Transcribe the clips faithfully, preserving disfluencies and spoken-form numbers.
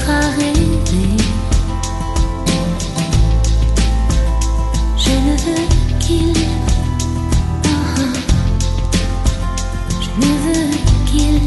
à rêver. Je ne veux qu'il, ah, je ne veux qu'il.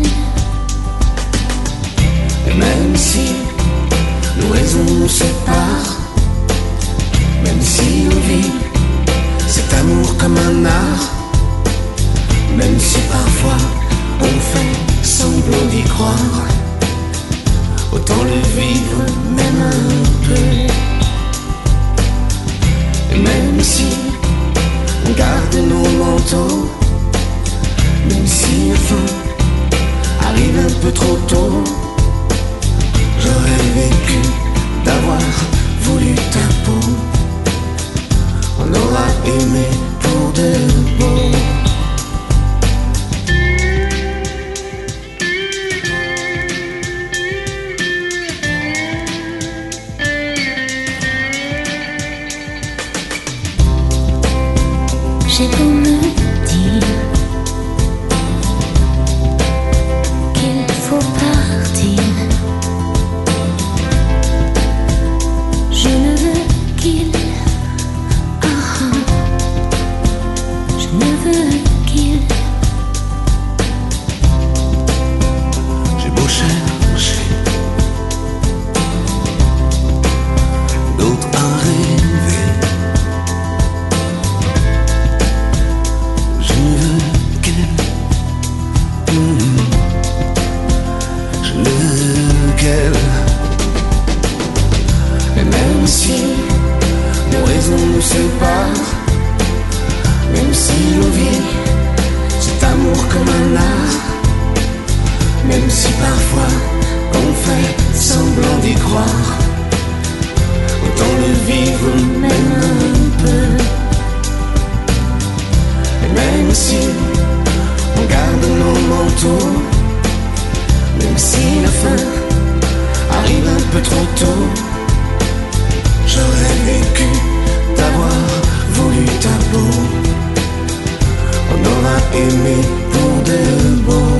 Et même si nos raisons nous séparent, même si on vit cet amour comme un art, même si parfois on fait semblant d'y croire, autant le vivre même un peu. Et même si on garde nos manteaux, même si la fin arrive un peu trop tôt, j'aurais vécu d'avoir voulu ta peau. On aura aimé pour de beau. J'ai beau me dire qu'il faut partir, je ne veux qu'il, ah, je ne veux qu'il. J'ai beau chercher d'autres à rêver, je ne veux qu'elle, mmh. Je ne veux qu'elle. Et même si nos raisons nous séparent, même si l'on vit cet amour comme un art, même si parfois on fait semblant d'y croire, autant le vivre même un peu. Et même si on garde nos manteaux, même si la fin arrive un peu trop tôt, j'aurais vécu d'avoir voulu ta peau. On aura aimé pour de beau.